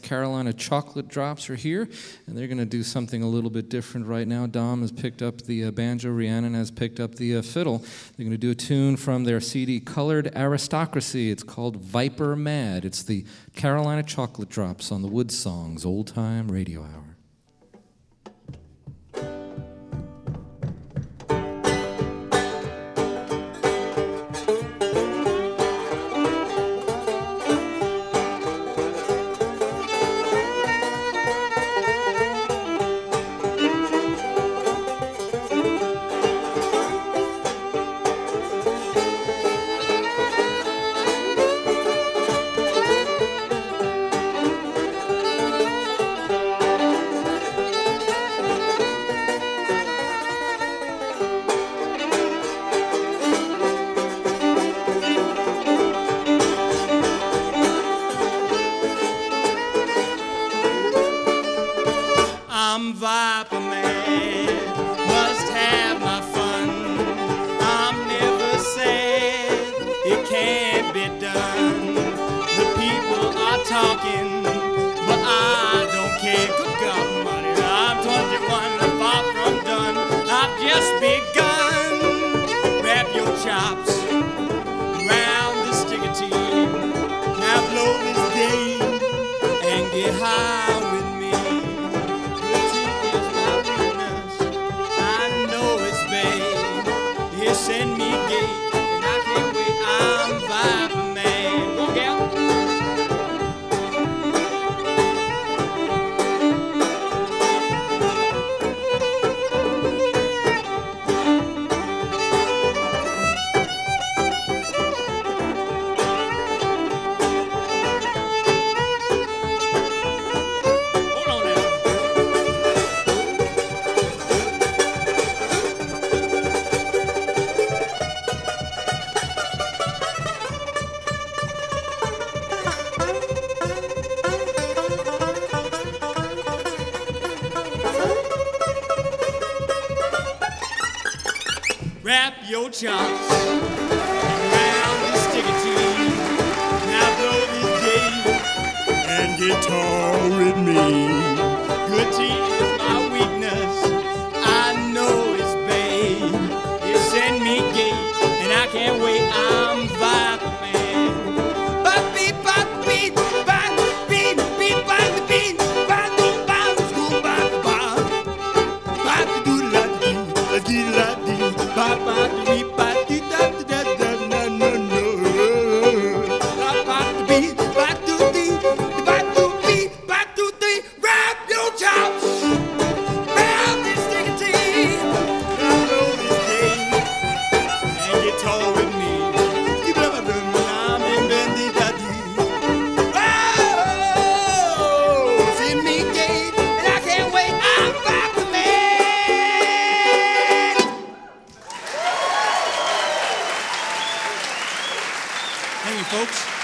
Carolina Chocolate Drops are here, and they're going to do something a little bit different right now. Dom has picked up the banjo, Rhiannon has picked up the fiddle. They're going to do a tune from their CD, Colored Aristocracy. It's called Viper Mad. It's the Carolina Chocolate Drops on the Wood Songs Old Time Radio Hour. I'm Viper Man, must have my fun. I'm never sad, it can't be done. The people are talking, but I don't care. Good God Almighty, I'm 21, far from done. I've just begun. Wrap your chops round the stick of tea. Now blow this game and get high with me. Send me gay, and I can't wait. I'm Viper Man. Walk out. Hold on now. Wrap your chops around the stick of tea. Now blow this game and get tall with me. Good tea is my weakness. I know it's babe. You send me gay, and I can't wait. I'm Viper Man. Bop beep, bop beep, bop beep, beep, bop beep, bop beep, bop school, bop bop, bop do la do la do. Bop, beep, bop, dee, da, da, da, da, no, no. Bop, beep, bop, do, dee, bop, do, beep, bop, do, dee. Wrap your chops round this stick of tea. Now blow this game and get tall with me. Keep it up, I'm in bendy daddy. Oh, send me gay, and I can't wait. I'm Viper Man. Thank you, folks.